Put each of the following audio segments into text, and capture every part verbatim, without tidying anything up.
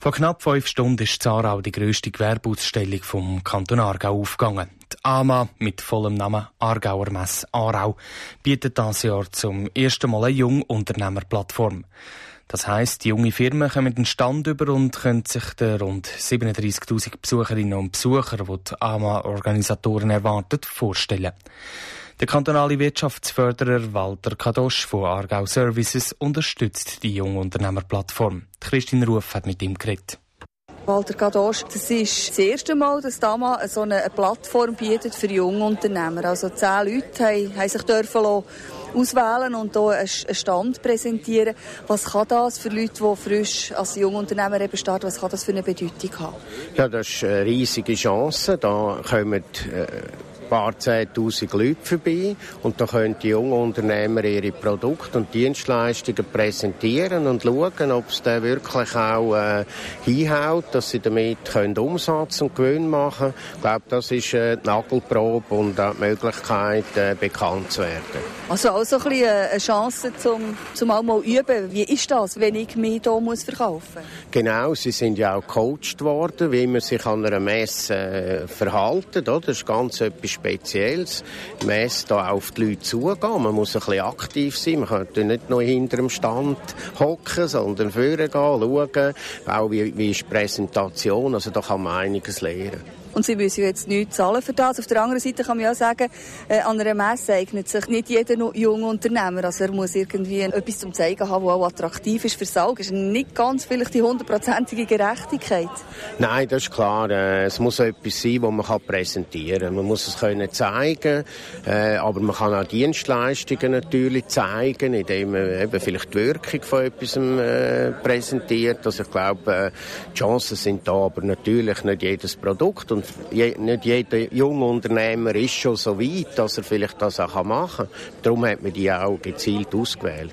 Vor knapp fünf Stunden ist in Aarau die grösste Gewerbeausstellung vom Kanton Aargau aufgegangen. Die A M A mit vollem Namen Aargauer Messe Aarau bietet dieses Jahr zum ersten Mal eine Jungunternehmerplattform. Das heisst, die junge Firmen kommen den Stand über und können sich den rund siebenunddreissigtausend Besucherinnen und Besucher, die die A M A-Organisatoren erwartet, vorstellen. Der kantonale Wirtschaftsförderer Walter Kadosch von Aargau Services unterstützt die Jungunternehmerplattform. Christine Ruf hat mit ihm geredet. Walter Kadosch, das ist das erste Mal, dass die A M A so eine Plattform bietet für Jungunternehmer. Also zehn Leute haben, haben sich dürfen auswählen und hier einen Stand präsentieren. Was kann das für Leute, die frisch als Jungunternehmer eben starten, was kann das für eine Bedeutung haben? Ja, das ist eine riesige Chance. Da kommen äh ein paar zehntausend Leute vorbei und da können die jungen Unternehmer ihre Produkte und Dienstleistungen präsentieren und schauen, ob es dann wirklich auch äh, hinhaut, dass sie damit können Umsatz und Gewinn machen können. Ich glaube, das ist äh, die Nagelprobe und auch die Möglichkeit, äh, bekannt zu werden. Also auch so ein bisschen eine Chance, zum, zum auch mal üben. Wie ist das, wenn ich mich hier muss verkaufen muss? Genau, sie sind ja auch gecoacht worden, wie man sich an einer Messe äh, verhalten. Oder? Das ist ganz etwas Spezielles. Die Messe da auf die Leute zugehen. Man muss ein bisschen aktiv sein. Man kann nicht nur hinter dem Stand hocken, sondern vorne gehen, schauen. Auch wie, wie ist die Präsentation. Also da kann man einiges lernen. Und sie müssen jetzt nichts zahlen für das. Auf der anderen Seite kann man ja sagen, äh, an einer Messe eignet sich nicht jeder junge Unternehmer. Also er muss irgendwie etwas zum Zeigen haben, das auch attraktiv ist für das Auge. Es ist nicht ganz vielleicht die hundertprozentige Gerechtigkeit. Nein, das ist klar. Äh, es muss etwas sein, das man kann präsentieren kann. Man muss es können zeigen, äh, aber man kann auch Dienstleistungen natürlich zeigen, indem man eben vielleicht die Wirkung von etwas äh, präsentiert. Also ich glaube, äh, die Chancen sind da, aber natürlich nicht jedes Produkt. Und Je, nicht jeder junge Unternehmer ist schon so weit, dass er vielleicht das auch machen kann. Darum hat man die auch gezielt ausgewählt.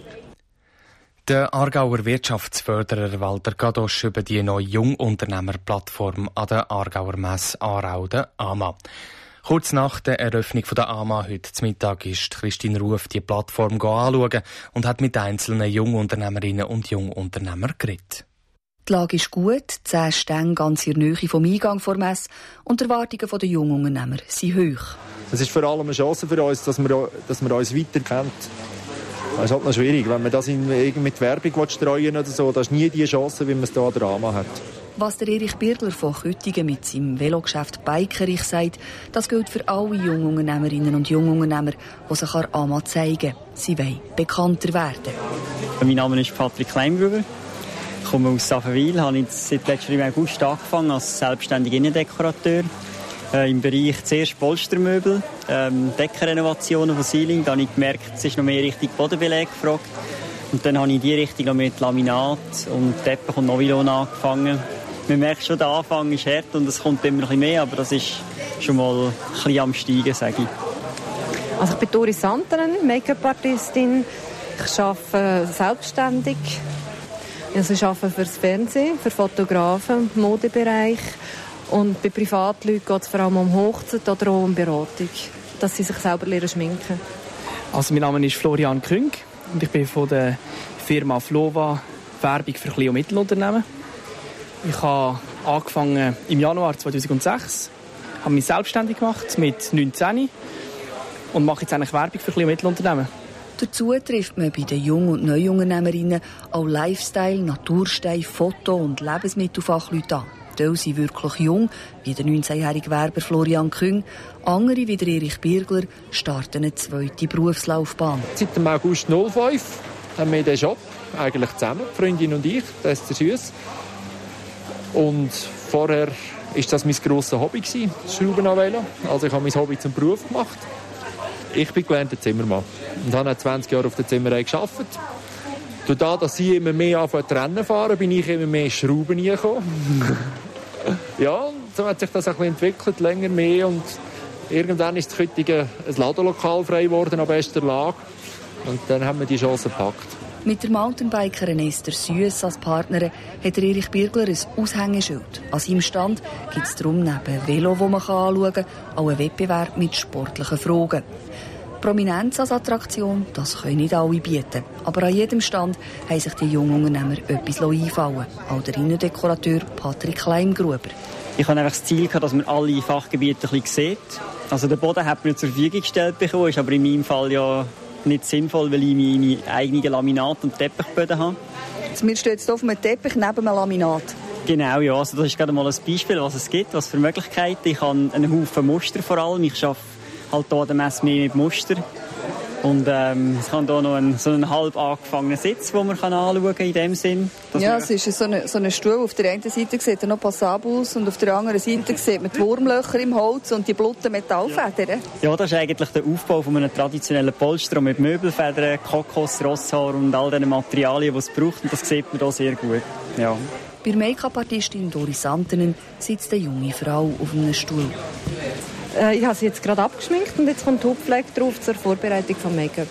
Der Aargauer Wirtschaftsförderer Walter Kadosch über die neue Jungunternehmerplattform an der Aargauer Messe Aarau, der A M A. Kurz nach der Eröffnung der A M A heute zum Mittag ist Christine Ruf die Plattform anschauen und hat mit einzelnen Jungunternehmerinnen und Jungunternehmern geredet. Die Lage ist gut, zehn Stände ganz in der Nähe vom Eingang vor Messe und die Erwartungen der Jungunternehmer sind hoch. Es ist vor allem eine Chance für uns, dass man, dass man uns weiter kennt. Das ist halt noch schwierig, wenn man das in, mit Werbung streuen oder so, das ist nie die Chance, wie man es hier an der A M A hat. Was der Erich Birgler von Köttingen mit seinem Velogeschäft Bikerich sagt, das gilt für alle Jungunternehmerinnen und Jungunternehmer, die sich an der A M A zeigen. Sie wollen bekannter werden. Mein Name ist Patrick Kleingruber. Ich komme aus Saffenwil, habe jetzt seit letztem Jahr im August angefangen als selbstständiger Innendekorateur. Äh, Im Bereich zuerst Polstermöbel, ähm, Deckenrenovationen von Ceiling. Da habe ich gemerkt, es ist noch mehr Richtung Bodenbeleg gefragt. Und dann habe ich in die Richtung noch mit Laminat und Teppich und Novillon angefangen. Man merkt schon, der Anfang ist hart und es kommt immer ein bisschen mehr, aber das ist schon mal ein bisschen am Steigen, sage ich. Also ich bin Doris Santeren, Make-up-Artistin. Ich arbeite selbstständig. Also ich arbeite für das Fernsehen, für Fotografen, im Modebereich. Und bei Privatleuten geht es vor allem um Hochzeit oder auch um Beratung, dass sie sich selber lernen schminken. Also mein Name ist Florian Krünk und ich bin von der Firma Flova Werbung für Klein- und Mittelunternehmen. Ich habe angefangen im Januar zweitausendsechs, habe mich selbstständig gemacht mit neunzehn und mache jetzt eigentlich Werbung für Klein- und Mittelunternehmen. Dazu trifft man bei den Jung- und Neuunternehmerinnen auch Lifestyle, Naturstein, Foto- und Lebensmittelfachleute an. Die sind wirklich jung, wie der neunzehnjährige Werber Florian Küng. Andere, wie der Erich Birgler, starten eine zweite Berufslaufbahn. Seit dem August null fünf haben wir den Job eigentlich zusammen, die Freundin und ich, das ist der Süß. Und vorher war das mein grosses Hobby, das Schrauben an Velo. Also ich habe mein Hobby zum Beruf gemacht. Ich bin gelernter Zimmermann und habe zwanzig Jahre auf der Zimmerei gearbeitet. Dadurch, dass sie immer mehr anfangen zu Rennen fahren, bin ich immer mehr Schrauben reingekommen. Ja, so hat sich das ein bisschen entwickelt, länger mehr. Und irgendwann ist das Köttingen ein Ladenlokal frei geworden, an bester Lage. Und dann haben wir die Chance gepackt. Mit der Mountainbikerin Esther Süss als Partnerin hat Erich Birgler ein Aushängeschild. An seinem Stand gibt es darum neben Velo, das man anschauen kann, auch einen Wettbewerb mit sportlichen Fragen. Prominenz als Attraktion, das können nicht alle bieten. Aber an jedem Stand haben sich die jungen Unternehmer etwas einfallen. Auch der Innendekorateur Patrick Kleimgruber. Ich hatte einfach das Ziel, dass man alle Fachgebiete ein bisschen sieht. Also den Boden hat man zur Verfügung gestellt bekommen, ist aber in meinem Fall ja nicht sinnvoll, weil ich meine eigenen Laminat- und Teppichböden habe. Wir stehen jetzt hier auf einem Teppich neben einem Laminat. Genau, ja. Also das ist gerade mal ein Beispiel, was es gibt, was für Möglichkeiten. Ich habe einen Haufen Muster vor allem. Ich arbeite halt hier an der Messe mehr mit Muster. Und ähm, es kann hier noch einen, so einen halb angefangenen Sitz, den man kann anschauen kann in dem Sinn. Ja, es ist so ein so eine Stuhl. Auf der einen Seite sieht er noch passabel aus und auf der anderen Seite sieht man die Wurmlöcher im Holz und die blutigen Metallfedern. Ja, das ist eigentlich der Aufbau von einem traditionellen Polster mit Möbelfedern, Kokos, Rosshaar und all den Materialien, die es braucht. Und das sieht man hier sehr gut. Ja. Bei der Make-up-Artistin Doris Santenen sitzt eine junge Frau auf einem Stuhl. Äh, ich habe sie jetzt gerade abgeschminkt und jetzt kommt Hautpflege drauf zur Vorbereitung vom Make-up.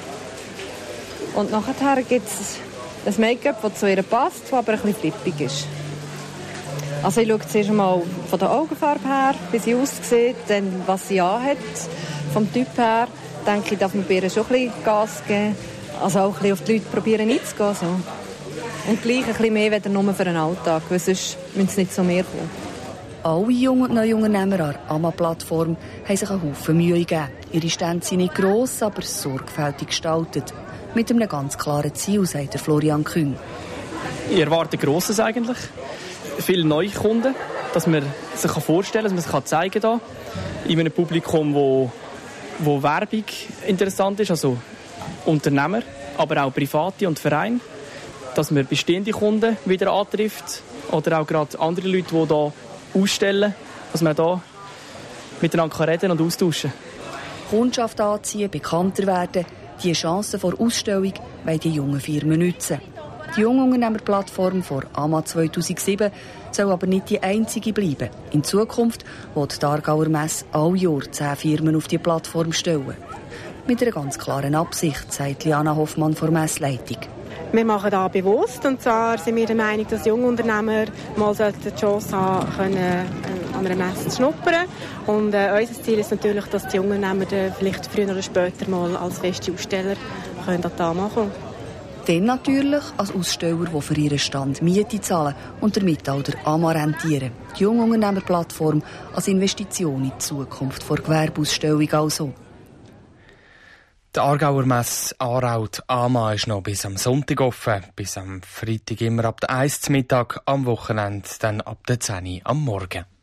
Und nachher gibt es ein Make-up, das zu ihr passt, das aber ein bisschen flippig ist. Also ich schaue zuerst mal von der Augenfarbe her, wie sie aussieht, dann was sie anhat. Vom Typ her denke ich, darf man bei ihr schon ein bisschen Gas geben. Also auch ein bisschen auf die Leute probieren einzugehen. So. Und gleich ein bisschen mehr weder nur für den Alltag, weil sonst müssen sie nicht so mehr kommen. Alle jungen und neuen Unternehmer an der A M A-Plattform haben sich einen Haufen Mühe gegeben. Ihre Stände sind nicht gross, aber sorgfältig gestaltet. Mit einem ganz klaren Ziel, sagt der Florian Küng. Ich erwarte Grosses eigentlich. Viele neue Kunden, dass man sich vorstellen kann, dass man sich zeigen kann. In einem Publikum, wo, wo Werbung interessant ist, also Unternehmer, aber auch Private und Vereine. Dass man bestehende Kunden wieder antrifft oder auch gerade andere Leute, die hier ausstellen, dass man hier miteinander reden und austauschen kann. Kundschaft anziehen, bekannter werden, diese Chancen vor Ausstellung wollen die jungen Firmen nutzen. Die Jungunternehmerplattform vor A M A zweitausendsieben soll aber nicht die einzige bleiben. In Zukunft wird die Aargauer Messe alle Jahr zehn Firmen auf die Plattform stellen. Mit einer ganz klaren Absicht, sagt Liana Hoffmann von der Messleitung. Wir machen das bewusst, und zwar sind wir der Meinung, dass Jungunternehmer mal die Chance haben können, an einer Messe zu schnuppern. Und äh, unser Ziel ist natürlich, dass die Jungunternehmer vielleicht früher oder später mal als feste Aussteller können an die A M A kommen. Dann natürlich als Aussteller, die für ihren Stand Miete zahlen und damit auch der A M A rentieren. Die Jungunternehmerplattform als Investition in die Zukunft vor Gewerbeausstellung also. Die Aargauer Messe Aarau, die A M A, ist noch bis am Sonntag offen. Bis am Freitag immer ab der eins zum Mittag, am Wochenende dann ab der zehn Uhr am Morgen.